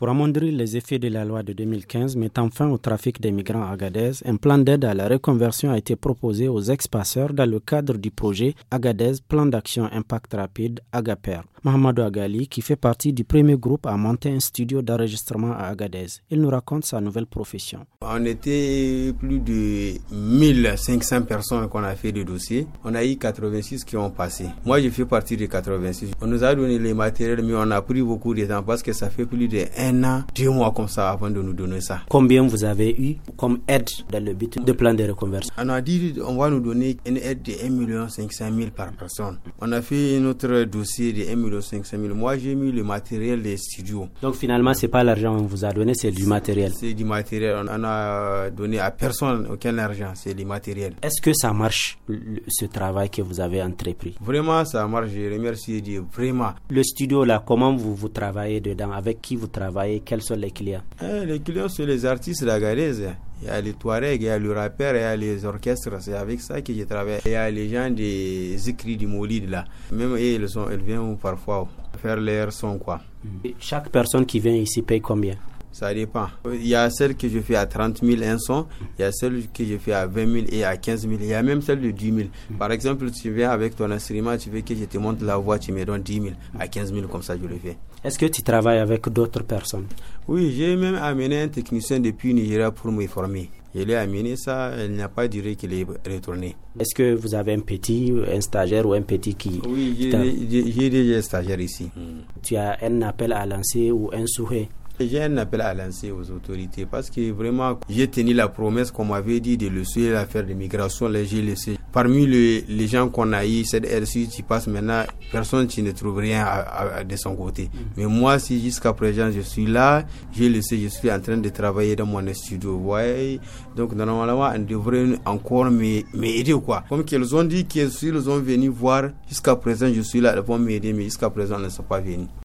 Pour amoindrir les effets de la loi de 2015 mettant fin au trafic des migrants à Agadez, un plan d'aide à la reconversion a été proposé aux ex-passeurs dans le cadre du projet Agadez Plan d'Action Impact Rapide Agaper. Mahamadou Agali, qui fait partie du premier groupe, a monté un studio d'enregistrement à Agadez. Il nous raconte sa nouvelle profession. On était plus de 1500 personnes qu'on a fait des dossiers. On a eu 86 qui ont passé. Moi, je fais partie des 86. On nous a donné les matériels, mais on a pris beaucoup de temps parce que ça fait plus d'1 an, 2 mois comme ça avant de nous donner ça. Combien vous avez eu comme aide dans le but de plan de reconversion? On a dit on va nous donner une aide de 1 500 000 par personne. On a fait notre dossier de 1 500 000. Moi, j'ai mis le matériel des studios. Donc finalement, c'est pas l'argent qu'on vous a donné, c'est du matériel. C'est du matériel. On a donné à personne aucun argent, c'est du matériel. Est-ce que ça marche, ce travail que vous avez entrepris? Vraiment, ça marche. Je remercie Dieu. Vraiment. Le studio là, comment vous travaillez dedans? Avec qui vous travaillez? Quels sont les clients? Les clients sont les artistes d'Agadez. Il y a les Touaregs, il y a le rappeur, il y a les orchestres. C'est avec ça que je travaille. Il y a les gens des Zikri du Moulid là. Même eux, ils viennent parfois faire leur son quoi. Et chaque personne qui vient ici paye combien? Ça dépend. Il y a celle que je fais à 30 000 un son, il y a celle que je fais à 20 000 et à 15 000. Il y a même celle de 10 000. Par exemple, tu viens avec ton instrument, tu veux que je te monte la voix, tu me donnes 10 000 à 15 000, comme ça je le fais. Est-ce que tu travailles avec d'autres personnes? Oui, j'ai même amené un technicien depuis Nigeria pour me former. Je l'ai amené ça, il n'a pas duré qu'il est retourné. Est-ce que vous avez un stagiaire ou un petit qui... Oui, j'ai déjà un stagiaire ici. Tu as un appel à lancer ou un souhait? J'ai un appel à lancer aux autorités parce que vraiment, j'ai tenu la promesse qu'on m'avait dit de laisser l'affaire de migration, j'ai laissé. Parmi les gens qu'on a eu, cette RSU, tu passes maintenant, personne qui ne trouve rien de son côté. Mais moi, si jusqu'à présent je suis là, j'ai laissé, je suis en train de travailler dans mon studio. Ouais. Donc normalement, on devrait encore m'aider quoi. Comme qu'ils ont dit qu'ils ont venu voir, jusqu'à présent je suis là, ils vont m'aider, mais jusqu'à présent ils ne sont pas venus.